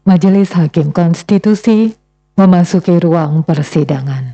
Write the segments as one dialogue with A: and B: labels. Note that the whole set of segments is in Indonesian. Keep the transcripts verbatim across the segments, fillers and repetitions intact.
A: Majelis Hakim Konstitusi memasuki ruang persidangan.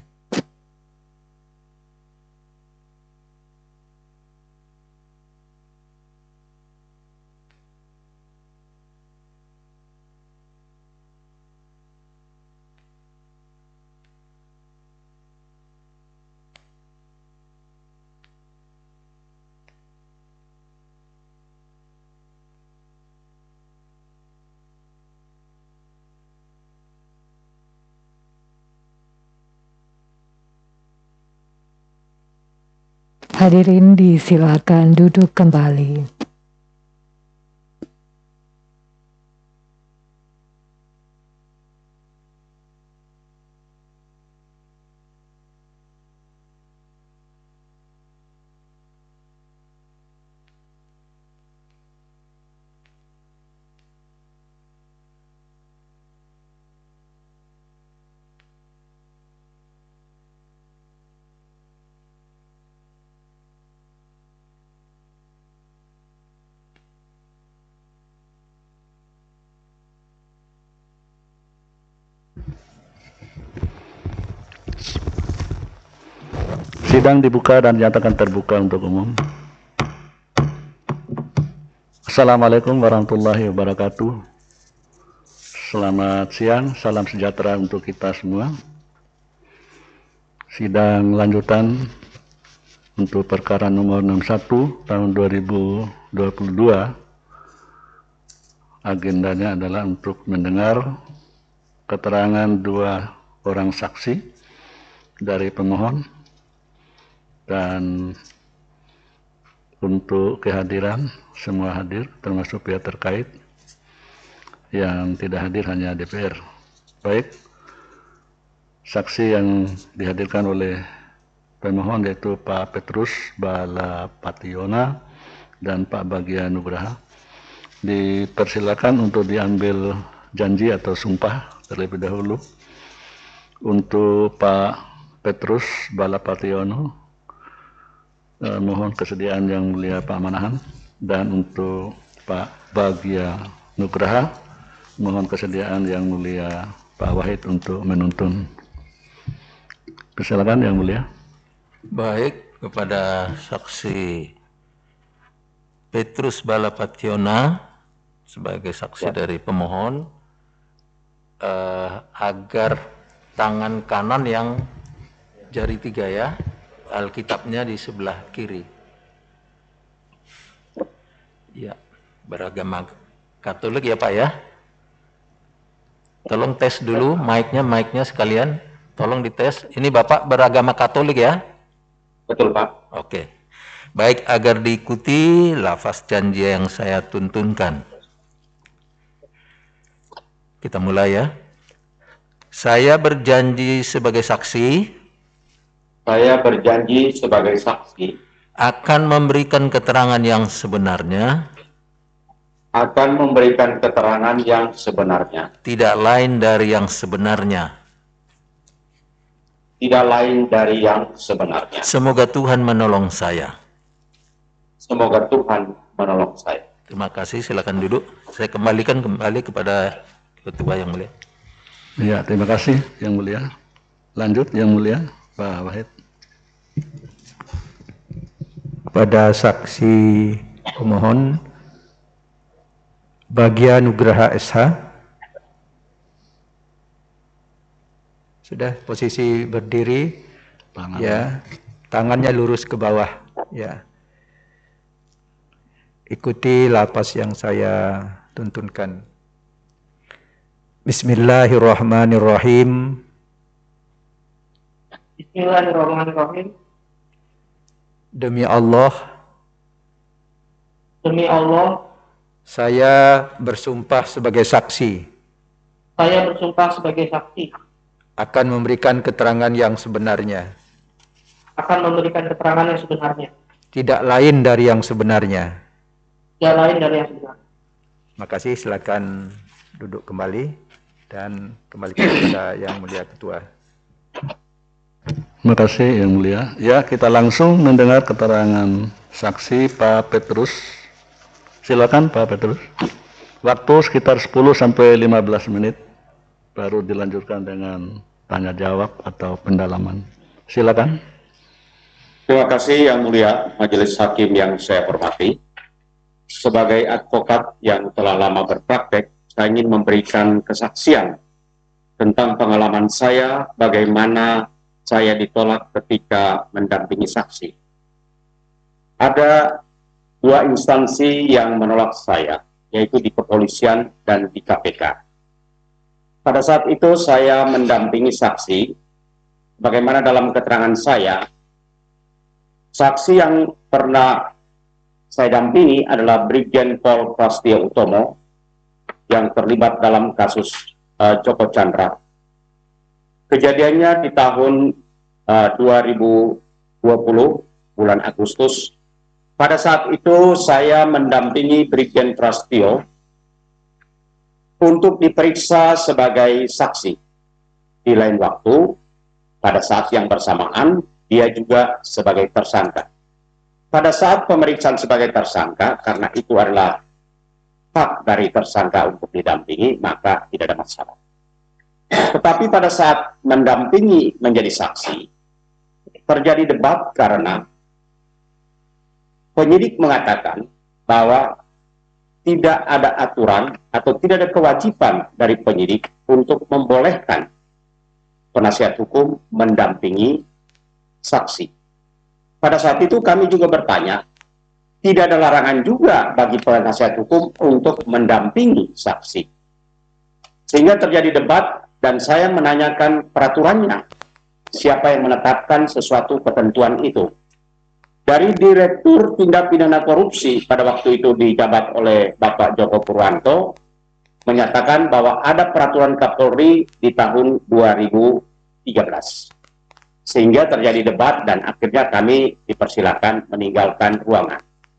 A: Hadirin disilakan duduk kembali.
B: Sidang dibuka dan dinyatakan terbuka untuk umum. Assalamualaikum warahmatullahi wabarakatuh. Selamat siang, salam sejahtera untuk kita semua. Sidang lanjutan untuk perkara nomor enam puluh satu tahun dua ribu dua puluh dua. Agendanya adalah untuk mendengar keterangan dua orang saksi dari pemohon. Dan untuk kehadiran semua hadir termasuk pihak terkait, yang tidak hadir hanya D P R. Baik, saksi yang dihadirkan oleh pemohon yaitu Pak Petrus Balapationa dan Pak Bagja Nugraha. Dipersilakan untuk diambil janji atau sumpah terlebih dahulu. Untuk Pak Petrus Balapationo, Eh, mohon kesediaan yang mulia Pak Manahan, dan untuk Pak Bagja Nugraha mohon kesediaan yang mulia Pak Wahid untuk menuntun. Persilakan yang mulia.
C: Baik, kepada saksi Petrus Balapationa sebagai saksi ya. dari pemohon, eh, agar tangan kanan yang jari tiga ya, Alkitabnya di sebelah kiri. Ya, beragama Katolik ya Pak ya. Tolong tes dulu mic-nya, mic-nya sekalian. Tolong dites. Ini Bapak beragama Katolik ya?
D: Betul Pak.
C: Oke. Baik, agar diikuti lafaz janji yang saya tuntunkan. Kita mulai ya. Saya berjanji sebagai saksi.
D: Saya berjanji sebagai saksi
C: akan memberikan keterangan yang sebenarnya,
D: akan memberikan keterangan yang sebenarnya,
C: tidak lain dari yang sebenarnya,
D: tidak lain dari yang sebenarnya.
C: Semoga Tuhan menolong saya.
D: Semoga Tuhan menolong saya.
C: Terima kasih, silakan duduk. Saya kembalikan kembali kepada Ketua yang mulia.
B: Ya, terima kasih yang mulia. Lanjut yang mulia Pak Wahid.
E: Pada saksi pemohon Bagja Nugraha S H, sudah posisi berdiri, tangan. Ya, tangannya lurus ke bawah, ya. Ikuti lafaz yang saya tuntunkan. Bismillahirrahmanirrahim.
F: Bismillahirrahmanirrahim.
E: Demi Allah,
F: Demi Allah,
E: saya bersumpah sebagai saksi
F: saya bersumpah sebagai saksi
E: akan memberikan keterangan yang sebenarnya,
F: akan memberikan keterangan yang sebenarnya,
E: tidak lain dari yang sebenarnya.
F: tidak lain dari yang sebenarnya.
E: Makasih, silakan duduk kembali dan kembali kepada Yang Mulia Ketua.
B: Terima kasih yang mulia. Ya, kita langsung mendengar keterangan saksi Pak Petrus. Silakan Pak Petrus. waktu sekitar sepuluh sampai lima belas menit, baru dilanjutkan dengan tanya jawab atau pendalaman. Silakan.
D: Terima kasih Yang Mulia Majelis Hakim yang saya hormati. Sebagai advokat yang telah lama berpraktek, saya ingin memberikan kesaksian tentang pengalaman saya bagaimana saya ditolak ketika mendampingi saksi. Ada dua instansi yang menolak saya, yaitu di kepolisian dan di K P K. Pada saat itu saya mendampingi saksi, bagaimana dalam keterangan saya, saksi yang pernah saya dampingi adalah Brigjen Pol Prastio Utomo yang terlibat dalam kasus uh, Joko Chandra. Kejadiannya di tahun uh, dua ribu dua puluh, bulan Agustus. Pada saat itu saya mendampingi Brigjen Prastio untuk diperiksa sebagai saksi. Di lain waktu, pada saat yang bersamaan, dia juga sebagai tersangka. Pada saat pemeriksaan sebagai tersangka, karena itu adalah hak dari tersangka untuk didampingi, maka tidak ada masalah. Tetapi pada saat mendampingi menjadi saksi, terjadi debat karena penyidik mengatakan bahwa tidak ada aturan atau tidak ada kewajiban dari penyidik untuk membolehkan penasihat hukum mendampingi saksi. Pada saat itu kami juga bertanya, tidak ada larangan juga bagi penasihat hukum untuk mendampingi saksi. Sehingga terjadi debat dan saya menanyakan peraturannya. Siapa yang menetapkan sesuatu ketentuan itu? Dari Direktur Tindak Pidana Korupsi pada waktu itu dijabat oleh Bapak Joko Purwanto, menyatakan bahwa ada peraturan Kapolri di tahun dua ribu tiga belas. Sehingga terjadi debat dan akhirnya kami dipersilakan meninggalkan ruangan.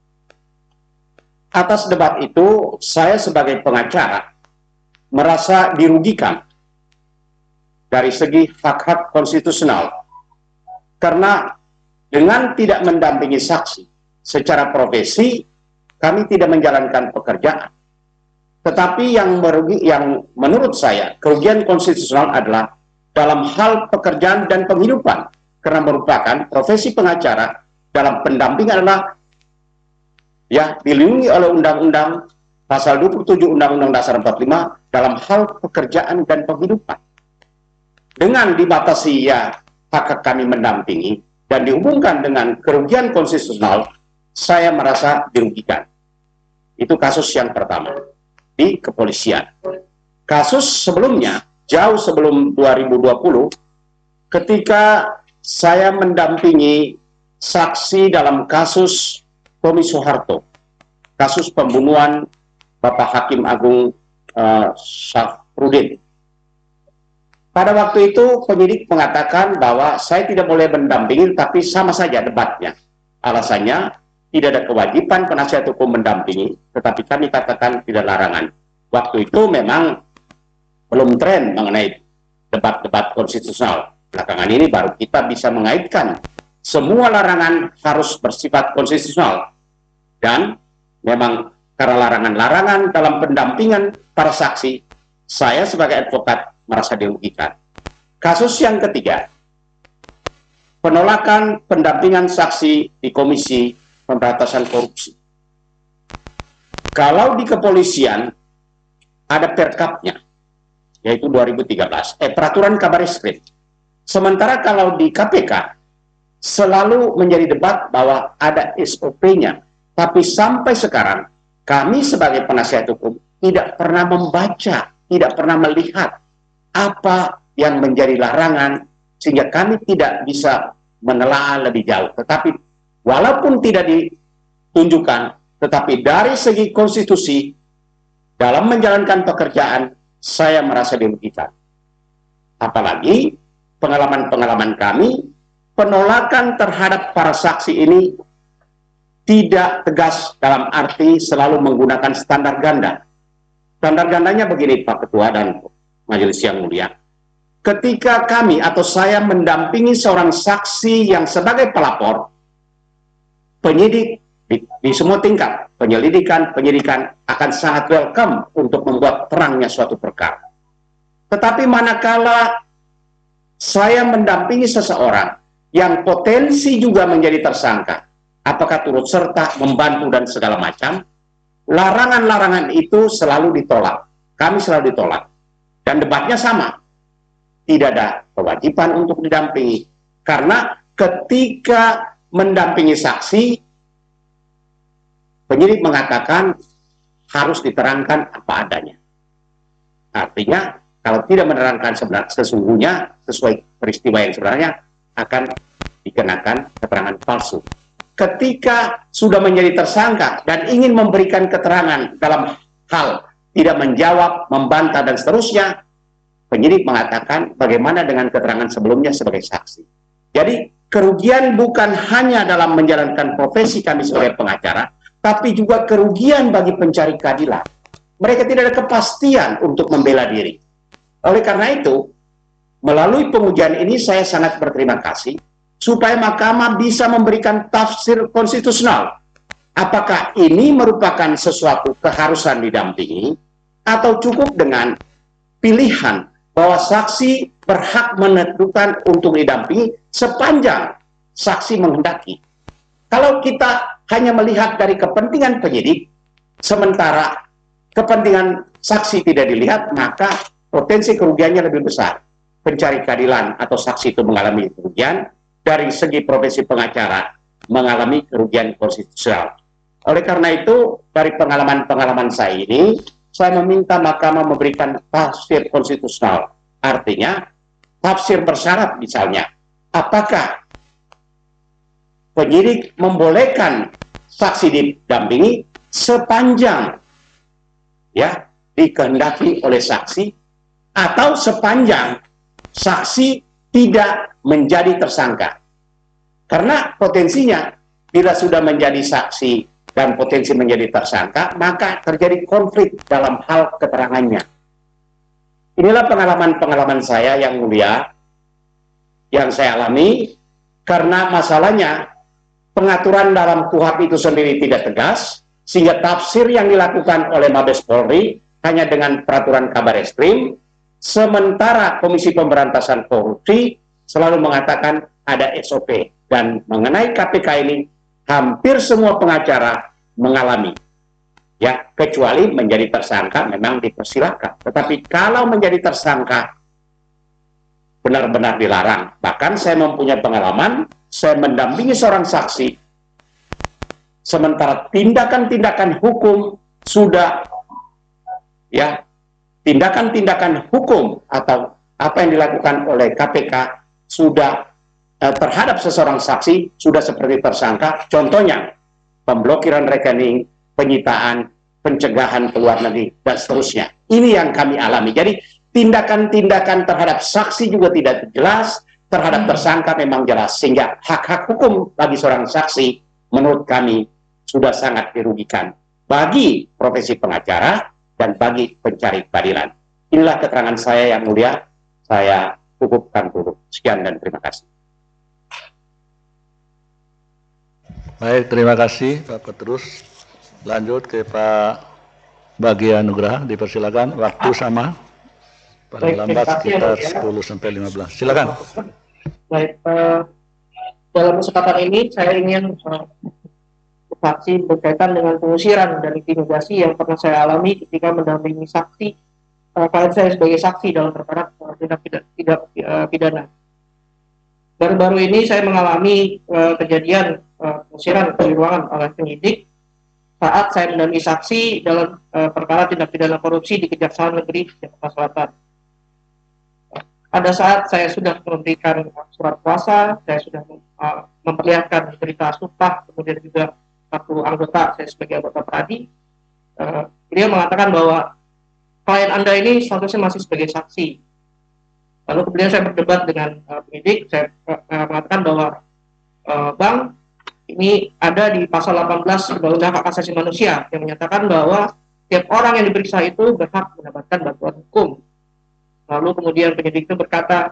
D: Atas debat itu, saya sebagai pengacara merasa dirugikan dari segi hak-hak konstitusional. Karena dengan tidak mendampingi saksi secara profesi, kami tidak menjalankan pekerjaan. Tetapi yang merugi, yang menurut saya kerugian konstitusional adalah dalam hal pekerjaan dan penghidupan, karena merupakan profesi pengacara dalam pendampingan adalah ya dilindungi oleh undang-undang pasal dua puluh tujuh Undang-Undang Dasar empat puluh lima dalam hal pekerjaan dan penghidupan. Dengan dibatasi ya hak kami mendampingi dan dihubungkan dengan kerugian konstitusional, saya merasa dirugikan. Itu kasus yang pertama di kepolisian. Kasus sebelumnya, jauh sebelum dua ribu dua puluh, ketika saya mendampingi saksi dalam kasus Tommy Soeharto, kasus pembunuhan Bapak Hakim Agung uh, Syafruddin. Pada waktu itu penyidik mengatakan bahwa saya tidak boleh mendampingi, tapi sama saja debatnya. Alasannya tidak ada kewajiban penasihat hukum mendampingi, tetapi kami katakan tidak larangan. Waktu itu memang belum tren mengenai debat-debat konstitusional. Belakangan ini baru kita bisa mengaitkan semua larangan harus bersifat konstitusional. Dan memang karena larangan-larangan dalam pendampingan para saksi, saya sebagai advokat merasa dirugikan. Kasus yang ketiga, penolakan pendampingan saksi di Komisi Pemberantasan Korupsi. Kalau di kepolisian ada perkapnya, yaitu dua ribu tiga belas, eh peraturan Kabareskrim. Sementara kalau di K P K selalu menjadi debat bahwa ada S O P-nya, tapi sampai sekarang kami sebagai penasihat hukum tidak pernah membaca, tidak pernah melihat apa yang menjadi larangan sehingga kami tidak bisa menelaah lebih jauh. Tetapi walaupun tidak ditunjukkan, tetapi dari segi konstitusi dalam menjalankan pekerjaan saya merasa dirugikan. Apalagi pengalaman-pengalaman kami, penolakan terhadap para saksi ini tidak tegas dalam arti selalu menggunakan standar ganda. Standar gandanya begini Pak Ketua dan Majelis yang mulia. Ketika kami atau saya mendampingi seorang saksi yang sebagai pelapor, penyidik di, di semua tingkat penyelidikan, penyidikan akan sangat welcome untuk membuat terangnya suatu perkara. Tetapi manakala saya mendampingi seseorang yang potensi juga menjadi tersangka, apakah turut serta, membantu, dan segala macam, larangan-larangan itu selalu ditolak. Kami selalu ditolak. Dan debatnya sama. Tidak ada kewajiban untuk didampingi. Karena ketika mendampingi saksi, penyidik mengatakan harus diterangkan apa adanya. Artinya, kalau tidak menerangkan sebenarnya sesungguhnya sesuai peristiwa yang sebenarnya, akan dikenakan keterangan palsu. Ketika sudah menjadi tersangka dan ingin memberikan keterangan dalam hal tidak menjawab, membantah, dan seterusnya, penyidik mengatakan bagaimana dengan keterangan sebelumnya sebagai saksi. Jadi kerugian bukan hanya dalam menjalankan profesi kami sebagai pengacara, tapi juga kerugian bagi pencari keadilan. Mereka tidak ada kepastian untuk membela diri. Oleh karena itu, melalui pengujian ini saya sangat berterima kasih supaya mahkamah bisa memberikan tafsir konstitusional. Apakah ini merupakan sesuatu keharusan didampingi atau cukup dengan pilihan bahwa saksi berhak menentukan untuk didampingi sepanjang saksi menghendaki. Kalau kita hanya melihat dari kepentingan penyidik, sementara kepentingan saksi tidak dilihat, maka potensi kerugiannya lebih besar. Pencari keadilan atau saksi itu mengalami kerugian, dari segi profesi pengacara mengalami kerugian konstitusional. Oleh karena itu, dari pengalaman-pengalaman saya ini, saya meminta mahkamah memberikan tafsir konstitusional. Artinya, tafsir bersyarat misalnya, apakah penyidik membolehkan saksi didampingi sepanjang ya dikehendaki oleh saksi, atau sepanjang saksi tidak menjadi tersangka. Karena potensinya bila sudah menjadi saksi dan potensi menjadi tersangka, maka terjadi konflik dalam hal keterangannya. Inilah pengalaman-pengalaman saya yang mulia, yang saya alami, karena masalahnya pengaturan dalam K U H A P itu sendiri tidak tegas, sehingga tafsir yang dilakukan oleh Mabes Polri hanya dengan peraturan Kabar Eskrim, sementara Komisi Pemberantasan Korupsi selalu mengatakan ada S O P. Dan mengenai K P K ini, hampir semua pengacara mengalami. Ya, kecuali menjadi tersangka memang dipersilakan. Tetapi kalau menjadi tersangka benar-benar dilarang. Bahkan saya mempunyai pengalaman, saya mendampingi seorang saksi, sementara tindakan-tindakan hukum sudah, ya, tindakan-tindakan hukum atau apa yang dilakukan oleh K P K sudah eh, terhadap seseorang saksi sudah seperti tersangka. Contohnya, pemblokiran rekening, penyitaan, pencegahan ke luar negeri, dan seterusnya. Ini yang kami alami. Jadi, tindakan-tindakan terhadap saksi juga tidak jelas, terhadap tersangka memang jelas. Sehingga hak-hak hukum bagi seorang saksi, menurut kami, sudah sangat dirugikan bagi profesi pengacara dan bagi pencari keadilan. Inilah keterangan saya yang mulia. Saya cukupkan dulu. Sekian dan terima kasih.
B: Baik, terima kasih Pak Petrus. Lanjut ke Pak Bagi Anugrah, dipersilakan. Waktu sama, paling
F: Baik,
B: lambat
F: terima kasih,
B: sekitar
F: ya.
B: sepuluh sampai lima belas. Silakan.
F: Baik, eh, dalam kesempatan ini saya ingin eh, saksi berkaitan dengan pengusiran dan intimidasi yang pernah saya alami ketika mendampingi saksi, eh, kalian saya sebagai saksi dalam perkara eh, tindak pidana, tidak eh, pidana. Baru-baru ini saya mengalami eh, kejadian eh, pengusiran dari ruangan oleh penyidik saat saya mendampingi saksi dalam uh, perkara tindak pidana korupsi di Kejaksaan Negeri Jakarta Selatan. Pada saat saya sudah memberikan surat kuasa, saya sudah uh, memperlihatkan cerita sumpah, kemudian juga satu anggota, saya sebagai anggota pradi, uh, beliau mengatakan bahwa klien Anda ini statusnya masih sebagai saksi. Lalu kemudian saya berdebat dengan uh, penyidik, saya uh, mengatakan bahwa uh, Bang, ini ada di pasal delapan belas Undang-Undang Hak Asasi Manusia yang menyatakan bahwa setiap orang yang diperiksa itu berhak mendapatkan bantuan hukum. Lalu kemudian penyidik itu berkata,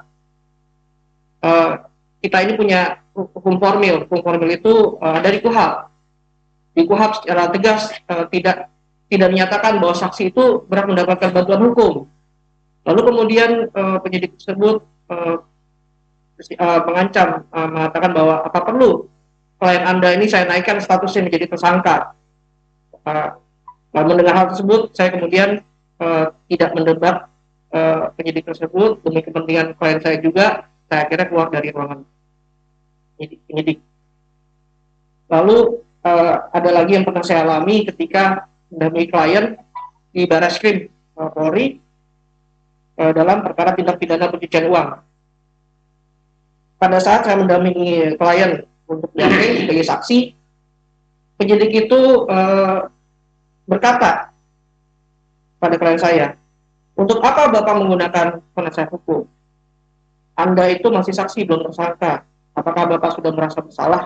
F: e, kita ini punya hukum formil, hukum formil itu e, dari K U H A P. di Kuhap secara tegas uh, tidak tidak menyatakan bahwa saksi itu berhak mendapatkan bantuan hukum. Lalu kemudian uh, penyidik tersebut uh, uh, mengancam, uh, mengatakan bahwa apa perlu klien Anda ini saya naikkan statusnya menjadi tersangka. Uh, mendengar hal tersebut, saya kemudian uh, tidak mendebat uh, penyidik tersebut demi kepentingan klien saya juga. Saya akhirnya keluar dari ruangan penyidik. Lalu uh, ada lagi yang pernah saya alami ketika mendampingi klien di Barreskrim uh, Polri uh, dalam perkara tindak pidana pencucian uang. Pada saat saya mendampingi klien untuk dihakim sebagai saksi, penyidik itu uh, berkata pada klien saya, untuk apa Bapak menggunakan penasihat hukum? Anda itu masih saksi, belum tersangka. Apakah Bapak sudah merasa bersalah?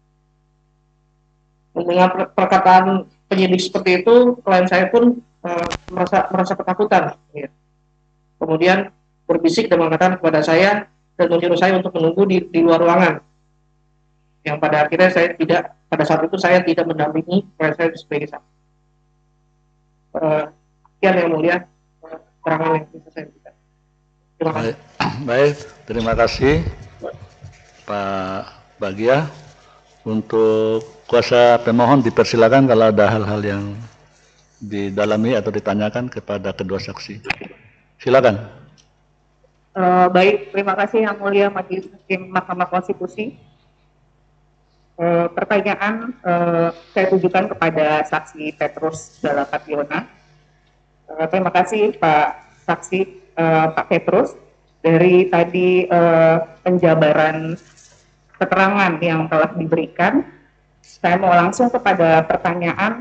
F: Mendengar perkataan penyidik seperti itu, klien saya pun uh, merasa merasa ketakutan. Ya. Kemudian berbisik dan mengatakan kepada saya dan menyuruh saya untuk menunggu di, di luar ruangan. Yang pada akhirnya saya tidak, pada saat itu saya tidak mendampingi klien saya sebagai saksi. Uh, sekian yang mulia, keterangan yang bisa saya berikan. Terima kasih.
B: Baik, baik, terima kasih Pak Bagia. Untuk kuasa pemohon dipersilakan kalau ada hal-hal yang didalami atau ditanyakan kepada kedua saksi. Silakan.
G: Uh, baik, terima kasih Yang Mulia Majelis Hakim Mahkamah Konstitusi. Uh, pertanyaan uh, saya tujukan kepada saksi Petrus Balapationa. Uh, terima kasih Pak Saksi uh, Pak Petrus dari tadi uh, penjabaran keterangan yang telah diberikan. Saya mau langsung kepada pertanyaan,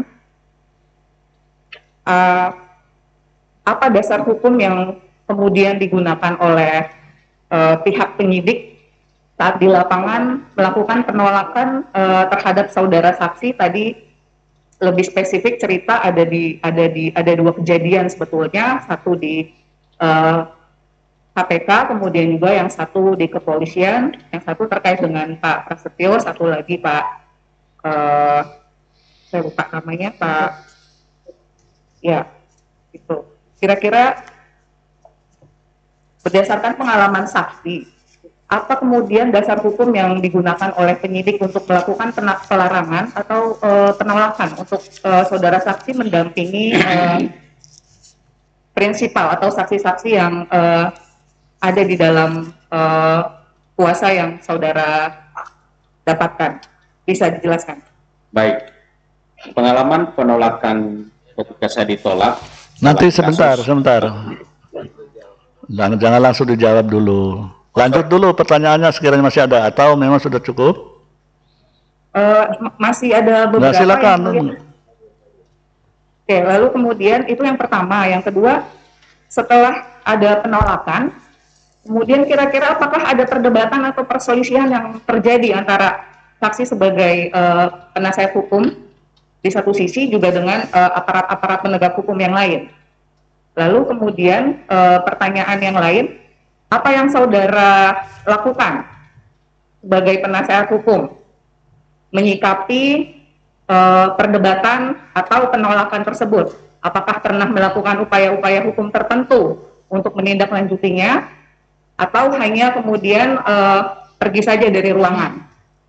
G: uh, apa dasar hukum yang kemudian digunakan oleh uh, pihak penyidik saat di lapangan melakukan penolakan uh, terhadap saudara saksi? Tadi lebih spesifik cerita ada di ada di ada dua kejadian sebetulnya, satu di uh, K P K, kemudian juga yang satu di kepolisian, yang satu terkait dengan Pak Prasetyo, satu lagi Pak uh, saya lupa namanya Pak, ya itu. Kira-kira berdasarkan pengalaman saksi, apa kemudian dasar hukum yang digunakan oleh penyidik untuk melakukan pelarangan atau uh, penolakan untuk uh, saudara saksi mendampingi uh, prinsipal atau saksi-saksi yang uh, ada di dalam uh, kuasa yang saudara dapatkan? Bisa dijelaskan?
D: Baik, pengalaman penolakan ketika saya ditolak.
B: Nanti sebentar, kasus. sebentar. Jangan, jangan langsung dijawab dulu. Lanjut dulu pertanyaannya sekiranya masih ada atau memang sudah cukup?
G: Uh, masih ada beberapa.
B: Nah, silakan.
G: Yang... Oke, lalu kemudian itu yang pertama. Yang kedua, setelah ada penolakan, kemudian kira-kira apakah ada perdebatan atau perselisihan yang terjadi antara saksi sebagai uh, penasihat hukum di satu sisi juga dengan aparat-aparat uh, penegak hukum yang lain? Lalu kemudian uh, pertanyaan yang lain, apa yang saudara lakukan sebagai penasihat hukum menyikapi uh, perdebatan atau penolakan tersebut? Apakah pernah melakukan upaya-upaya hukum tertentu untuk menindaklanjutinya, atau hanya kemudian uh, pergi saja dari ruangan?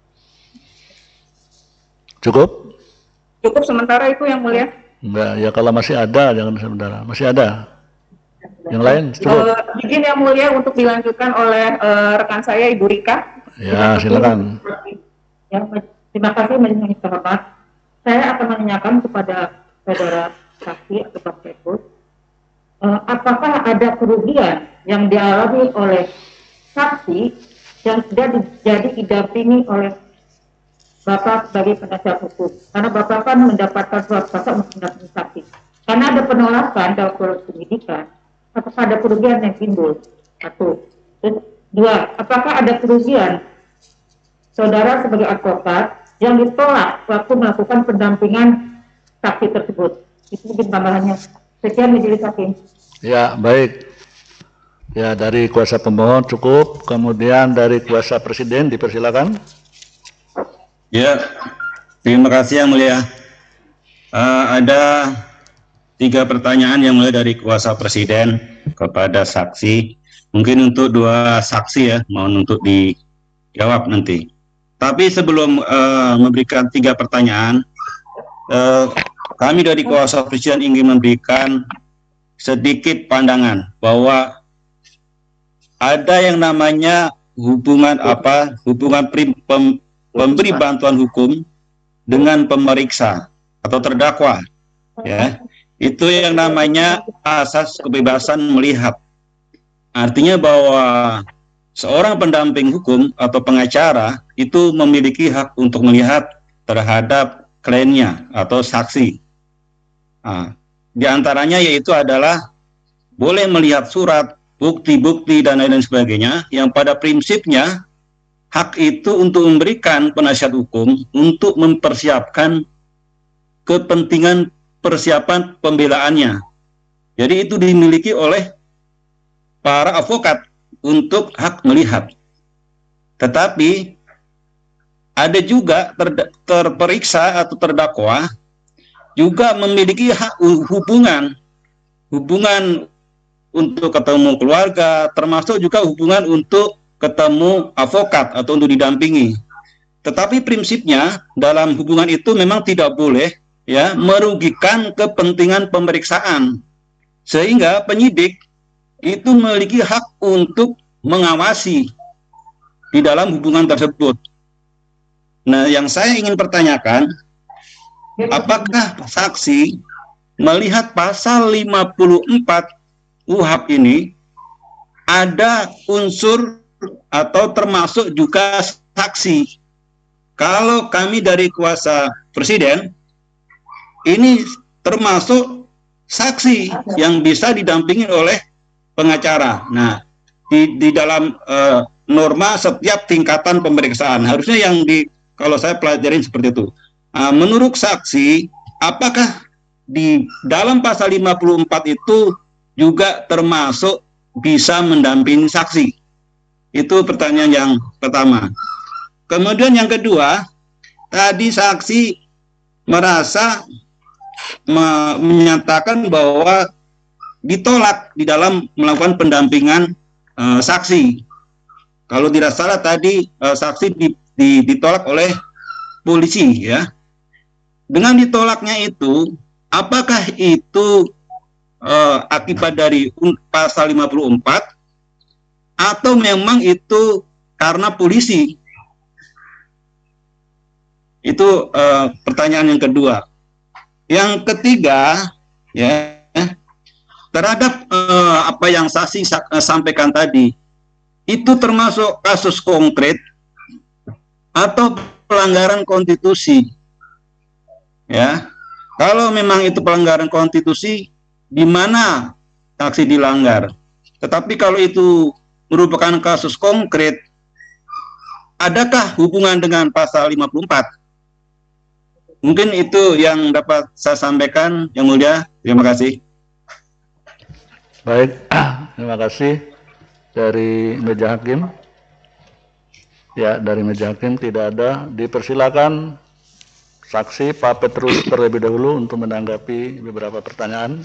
B: Cukup?
G: Cukup sementara itu Yang Mulia.
B: Enggak, ya kalau masih ada, jangan sementara. Masih ada? Yang lain cukup?
G: Uh, izin Yang Mulia untuk dilanjutkan oleh uh, rekan saya Ibu Rika.
B: Ya, silakan.
H: Ya, terima kasih Majelis Hormat. Saya akan menanyakan kepada saudara saksi atau Pak Petrus, uh, apakah ada kerugian yang dialami oleh saksi yang tidak jadi didampingi oleh Bapak sebagai penasihat hukum? Karena Bapak kan mendapatkan surat kuasa untuk mendampingi saksi. Karena ada penolakan dalam proses penyidikan, apakah ada kerugian yang timbul? Satu. Dan dua, apakah ada kerugian saudara sebagai advokat yang ditolak waktu melakukan pendampingan saksi tersebut? Itu mungkin tambahannya. Sekian Majelis Hakim.
B: Ya, baik. Ya, dari kuasa pemohon cukup. Kemudian dari kuasa presiden dipersilakan.
I: Ya, terima kasih Yang Mulia. Uh, ada tiga pertanyaan yang mulai dari kuasa presiden kepada saksi. Mungkin untuk dua saksi ya, mohon untuk dijawab nanti. Tapi sebelum uh, memberikan tiga pertanyaan, uh, kami dari kuasa presiden ingin memberikan sedikit pandangan bahwa ada yang namanya hubungan apa hubungan prim, pem, pemberi bantuan hukum dengan pemeriksa atau terdakwa, ya, itu yang namanya asas kebebasan melihat. Artinya bahwa seorang pendamping hukum atau pengacara itu memiliki hak untuk melihat terhadap kliennya atau saksi. Nah, di antaranya yaitu adalah boleh melihat surat, bukti-bukti dan lain-lain sebagainya, yang pada prinsipnya hak itu untuk memberikan penasihat hukum untuk mempersiapkan kepentingan persiapan pembelaannya. Jadi itu dimiliki oleh para advokat untuk hak melihat. Tetapi ada juga ter, terperiksa atau terdakwa juga memiliki hak hubungan hubungan untuk ketemu keluarga, termasuk juga hubungan untuk ketemu advokat atau untuk didampingi. Tetapi prinsipnya dalam hubungan itu memang tidak boleh ya merugikan kepentingan pemeriksaan, sehingga penyidik itu memiliki hak untuk mengawasi di dalam hubungan tersebut. Nah, yang saya ingin pertanyakan, apakah saksi melihat pasal lima puluh empat U H A P ini ada unsur atau termasuk juga saksi? Kalau kami dari kuasa presiden, ini termasuk saksi yang bisa didampingi oleh pengacara. Nah, di, di dalam uh, norma setiap tingkatan pemeriksaan, harusnya yang di, kalau saya pelajarin seperti itu. Uh, menurut saksi, apakah di dalam pasal lima puluh empat itu juga termasuk bisa mendampingi saksi? Itu pertanyaan yang pertama. Kemudian yang kedua, tadi saksi merasa me menyatakan bahwa ditolak di dalam melakukan pendampingan uh, saksi. Kalau tidak salah tadi uh, saksi di, di, ditolak oleh polisi, ya. Dengan ditolaknya itu, apakah itu uh, akibat dari pasal lima puluh empat atau memang itu karena polisi? Itu uh, pertanyaan yang kedua. Yang ketiga, ya, terhadap uh, apa yang saksi sa sampaikan tadi, itu termasuk kasus konkret atau pelanggaran konstitusi? Ya, kalau memang itu pelanggaran konstitusi, di mana saksi dilanggar? Tetapi kalau itu merupakan kasus konkret, adakah hubungan dengan pasal lima puluh empat? Mungkin itu yang dapat saya sampaikan, Yang Mulia. Terima kasih.
B: Baik, terima kasih. Dari meja hakim. Ya, dari meja hakim tidak ada. Dipersilakan saksi Pak Petrus terlebih dahulu untuk menanggapi beberapa pertanyaan.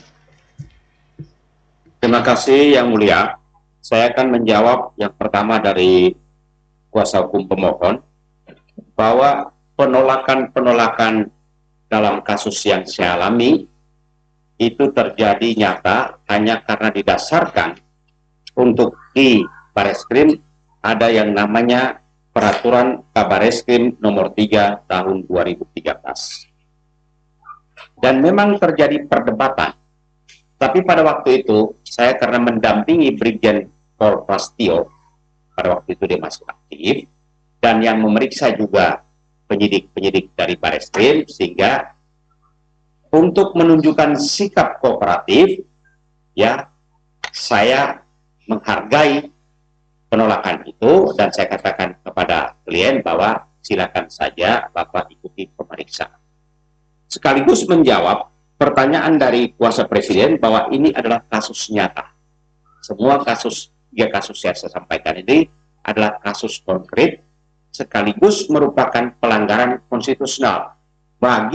D: Terima kasih Yang Mulia. Saya akan menjawab yang pertama dari kuasa hukum pemohon, bahwa penolakan-penolakan dalam kasus yang saya alami itu terjadi nyata hanya karena didasarkan untuk di Bareskrim ada yang namanya Peraturan Kabareskrim nomor tiga tahun dua ribu tiga belas. Dan memang terjadi perdebatan. Tapi pada waktu itu saya karena mendampingi Brigjen Pol Prastio, pada waktu itu dia masih aktif, dan yang memeriksa juga penyidik-penyidik dari Bareskrim, sehingga untuk menunjukkan sikap kooperatif, ya, saya menghargai penolakan itu dan saya katakan kepada klien bahwa silakan saja Bapak ikuti pemeriksaan. Sekaligus menjawab pertanyaan dari kuasa presiden bahwa ini adalah kasus nyata. Semua kasus, tiga kasus yang saya sampaikan ini adalah kasus konkret sekaligus merupakan pelanggaran konstitusional bagi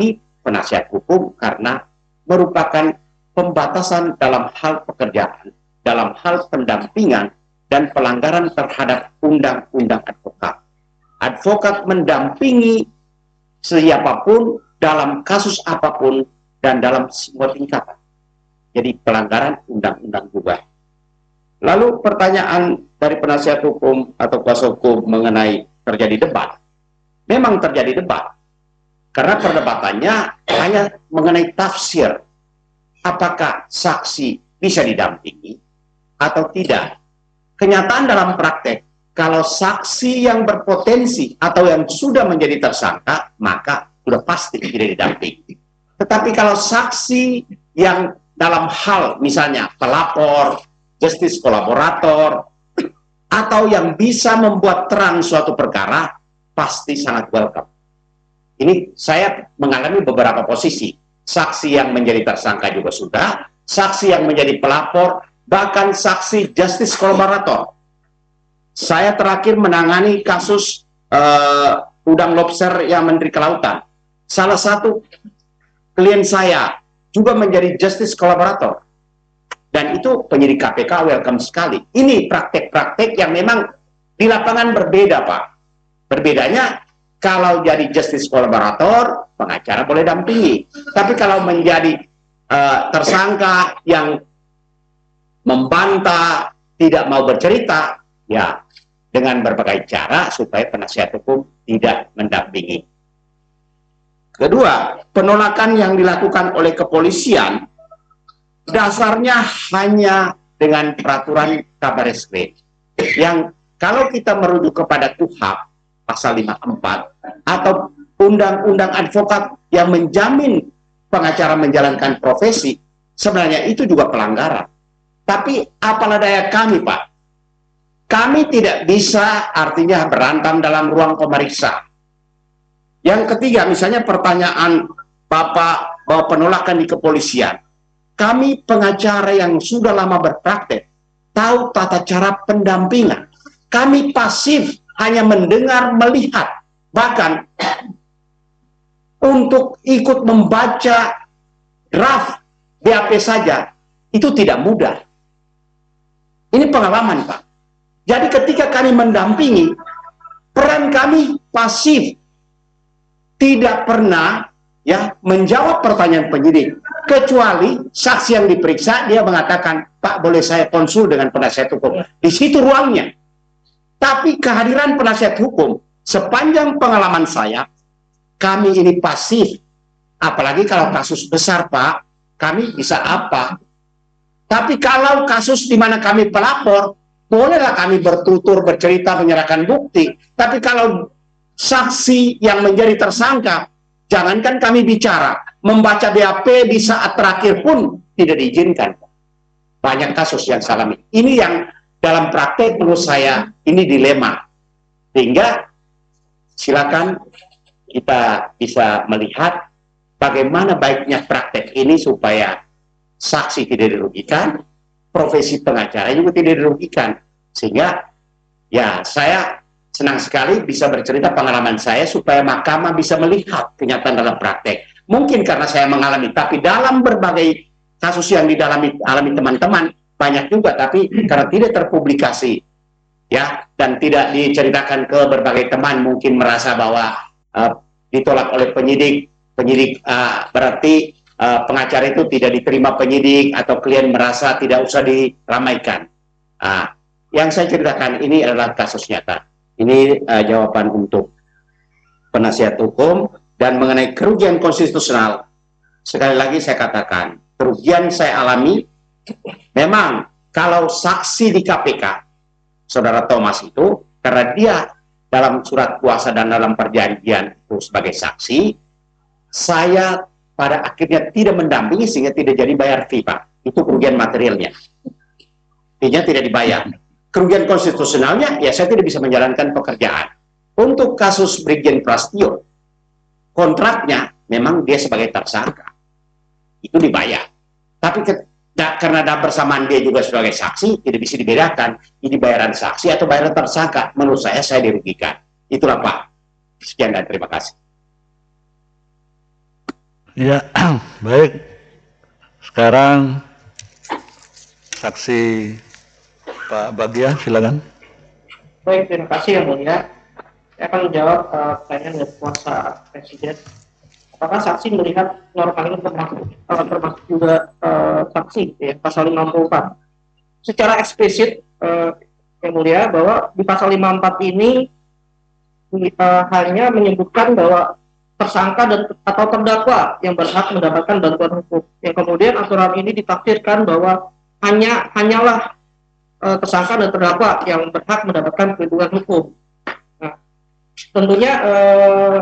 D: penasihat hukum karena merupakan pembatasan dalam hal pekerjaan, dalam hal pendampingan, dan pelanggaran terhadap undang-undang advokat. Advokat mendampingi siapapun dalam kasus apapun dan dalam semua tingkatan. Jadi pelanggaran undang-undang juga. Lalu pertanyaan dari penasihat hukum atau kuasa hukum mengenai terjadi debat. Memang terjadi debat. Karena perdebatannya hanya mengenai tafsir. Apakah saksi bisa didampingi atau tidak. Kenyataan dalam praktek, kalau saksi yang berpotensi atau yang sudah menjadi tersangka, maka sudah pasti tidak didampingi. Tetapi kalau saksi yang dalam hal misalnya pelapor, justice kolaborator, atau yang bisa membuat terang suatu perkara, pasti sangat welcome. Ini saya mengalami beberapa posisi. Saksi yang menjadi tersangka juga sudah, saksi yang menjadi pelapor, bahkan saksi justice kolaborator. Saya terakhir menangani kasus uh, udang lobster yang Menteri Kelautan. Salah satu klien saya juga menjadi justice kolaborator. Dan itu penyidik K P K welcome sekali. Ini praktek-praktek yang memang di lapangan berbeda, Pak. Berbedanya, kalau jadi justice kolaborator, pengacara boleh dampingi. Tapi kalau menjadi uh, tersangka yang membantah, tidak mau bercerita, ya dengan berbagai cara supaya penasihat hukum tidak mendampingi. Kedua, penolakan yang dilakukan oleh kepolisian dasarnya hanya dengan peraturan Kabar Eskrim yang kalau kita merujuk kepada K U H A P pasal lima puluh empat atau undang-undang advokat yang menjamin pengacara menjalankan profesi, sebenarnya itu juga pelanggaran. Tapi apalah daya kami, Pak, kami tidak bisa artinya berantam dalam ruang pemeriksa. Yang ketiga, misalnya pertanyaan Bapak bahwa penolakan di kepolisian. Kami pengacara yang sudah lama berpraktek, tahu tata cara pendampingan. Kami pasif, hanya mendengar, melihat. Bahkan, untuk ikut membaca draft B A P saja, itu tidak mudah. Ini pengalaman, Pak. Jadi ketika kami mendampingi, peran kami pasif. Tidak pernah ya menjawab pertanyaan penyidik. Kecuali saksi yang diperiksa, dia mengatakan, Pak, boleh saya konsul dengan penasihat hukum. Di situ ruangnya. Tapi kehadiran penasihat hukum, sepanjang pengalaman saya, kami ini pasif. Apalagi kalau kasus besar, Pak, kami bisa apa? Tapi kalau kasus di mana kami pelapor, bolehlah kami bertutur, bercerita, menyerahkan bukti. Tapi kalau saksi yang menjadi tersangka, jangankan kami bicara, membaca B A P di saat terakhir pun tidak diizinkan. Banyak kasus yang saya alami. Ini yang dalam praktek menurut saya ini dilema. Sehingga silakan kita bisa melihat bagaimana baiknya praktek ini supaya saksi tidak dirugikan, profesi pengacara juga tidak dirugikan. Sehingga ya saya senang sekali bisa bercerita pengalaman saya supaya mahkamah bisa melihat kenyataan dalam praktek. Mungkin karena saya mengalami, tapi dalam berbagai kasus yang didalami alami teman-teman banyak juga, tapi karena tidak terpublikasi, ya, dan tidak diceritakan ke berbagai teman, mungkin merasa bahwa uh, ditolak oleh penyidik, penyidik uh, berarti uh, pengacara itu tidak diterima penyidik atau klien merasa tidak usah diramaikan. Uh, yang saya ceritakan ini adalah kasus nyata. Ini uh, jawaban untuk penasihat hukum. Dan mengenai kerugian konstitusional, sekali lagi saya katakan, kerugian saya alami, memang kalau saksi di K P K, Saudara Thomas itu, karena dia dalam surat kuasa dan dalam perjanjian itu sebagai saksi, saya pada akhirnya tidak mendampingi sehingga tidak jadi bayar fee, Pak. Itu kerugian materialnya. Fee-nya tidak dibayar. Kerugian konstitusionalnya, ya saya tidak bisa menjalankan pekerjaan. Untuk kasus Brigjen Prastio, kontraknya memang dia sebagai tersangka. Itu dibayar. Tapi ke, da, karena ada bersamaan dia juga sebagai saksi, tidak bisa dibedakan. Ini bayaran saksi atau bayaran tersangka. Menurut saya, saya dirugikan. Itulah Pak. Sekian dan terima kasih.
B: Ya, baik. Sekarang saksi Pak Bagja, silakan.
F: Baik, terima kasih yang mulia. Saya akan menjawab uh, pertanyaan dari kuasa Presiden. Apakah saksi melihat norma ini termasuk, uh, termasuk juga uh, saksi ya, pasal lima puluh empat? Secara eksplisit uh, yang mulia bahwa di pasal lima puluh empat ini uh, hanya menyebutkan bahwa tersangka dan atau terdakwa yang berhak mendapatkan bantuan hukum. Yang kemudian aturan ini ditafsirkan bahwa hanya hanyalah uh, tersangka dan terdakwa yang berhak mendapatkan perlindungan hukum. Nah, tentunya uh,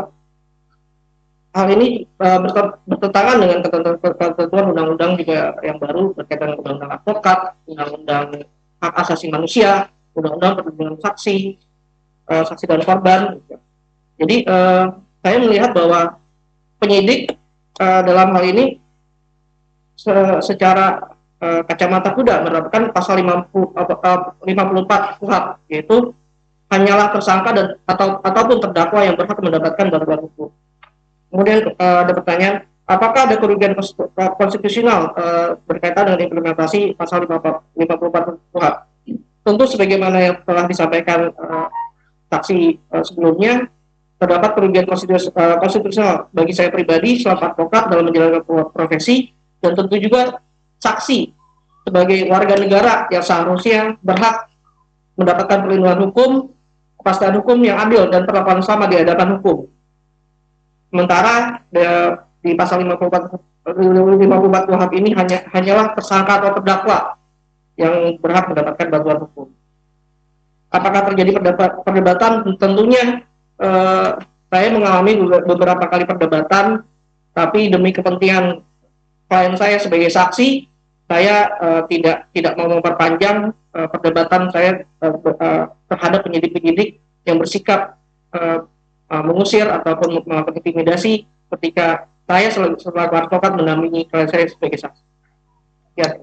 F: hal ini uh, bertentangan dengan ketentuan undang-undang juga yang baru berkaitan dengan undang-undang advokat, undang-undang hak asasi manusia, undang-undang perlindungan saksi, uh, saksi dan korban. Jadi uh, saya melihat bahwa penyidik uh, dalam hal ini se secara uh, kacamata kuda menerapkan pasal lima puluh, uh, lima puluh empat kuhap, yaitu hanyalah tersangka dan atau ataupun terdakwa yang berhak mendapatkan bantuan hukum. Kemudian uh, ada pertanyaan, apakah ada kerugian konstitusional uh, berkaitan dengan implementasi pasal lima puluh empat kuhap? Tentu sebagaimana yang telah disampaikan uh, saksi uh, sebelumnya, terdapat kerugian konstitusional bagi saya pribadi selaku advokat dalam menjalankan profesi, dan tentu juga saksi sebagai warga negara yang seharusnya berhak mendapatkan perlindungan hukum, kepastian hukum yang adil dan perlakuan sama di hadapan hukum. Sementara de, di pasal lima puluh empat kuhap ini hanya hanyalah tersangka atau terdakwa yang berhak mendapatkan bantuan hukum. Apakah terjadi perdebatan? Tentunya Uh, saya mengalami beberapa kali perdebatan, tapi demi kepentingan klien saya sebagai saksi, saya uh, tidak tidak mau memperpanjang uh, perdebatan saya uh, uh, terhadap penyidik-penyidik yang bersikap uh, uh, mengusir ataupun melakukan intimidasi ketika saya selaku advokat mendampingi klien saya sebagai saksi. Ya.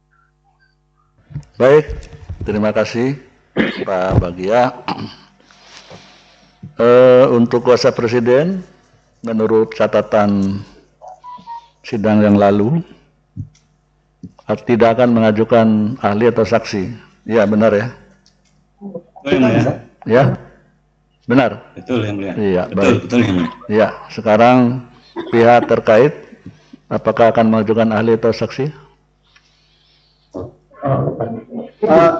B: Baik, terima kasih Pak Bagja. Uh, untuk kuasa Presiden, menurut catatan sidang yang lalu, tidak akan mengajukan ahli atau saksi. Ya, benar ya?
I: Oh, yang mulia.
B: Ya, benar.
I: Betul yang mulia.
B: Iya,
I: betul,
B: baik.
I: betul yang mulia.
B: Ya, sekarang pihak terkait, apakah akan mengajukan ahli atau saksi?
J: Uh,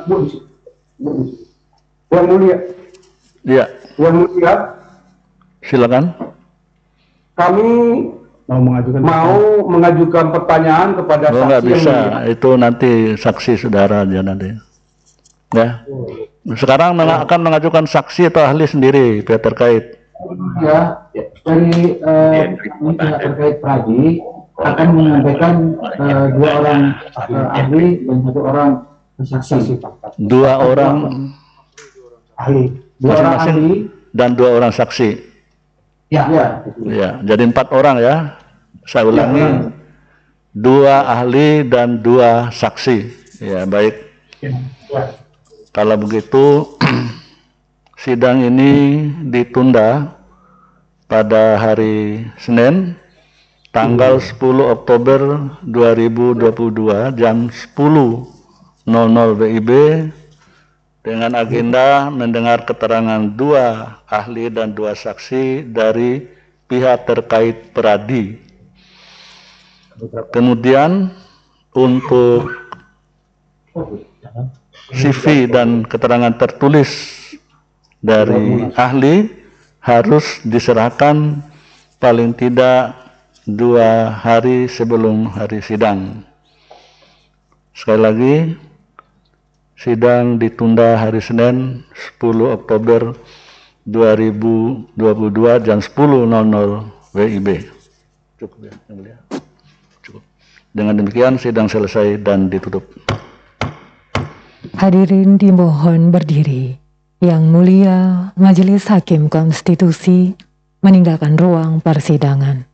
J: yang mulia.
B: Iya.
J: Yang mulia,
B: silakan.
J: Kami mau mengajukan mau mengajukan pertanyaan kepada
B: oh,
J: saksi.
B: Nggak bisa, itu nanti saksi saudara aja nanti. Ya. Sekarang oh. akan mengajukan saksi atau ahli sendiri pihak terkait.
J: Ya, dari uh, pihak terkait Pradi akan menyampaikan uh, dua orang uh, ahli dan satu orang saksi.
B: Dua orang
J: ahli. Dua orang ahli
B: dan dua orang saksi.
J: Ya, ya.
B: Ya, jadi empat orang ya. Saya ulangi, ya, dua ahli dan dua saksi. Ya, baik. Ya. Kalau begitu, sidang ini ditunda pada hari Senin, tanggal sepuluh Oktober dua ribu dua puluh dua jam sepuluh nol nol W I B. Dengan agenda mendengar keterangan dua ahli dan dua saksi dari pihak terkait Pradi. Kemudian untuk C V dan keterangan tertulis dari ahli harus diserahkan paling tidak dua hari sebelum hari sidang. Sekali lagi, sidang ditunda hari Senin sepuluh Oktober dua ribu dua puluh dua jam sepuluh nol nol W I B. Cukup ya, yang mulia. Cukup. Dengan demikian sidang selesai dan ditutup.
A: Hadirin dimohon berdiri. Yang mulia Majelis Hakim Konstitusi meninggalkan ruang persidangan.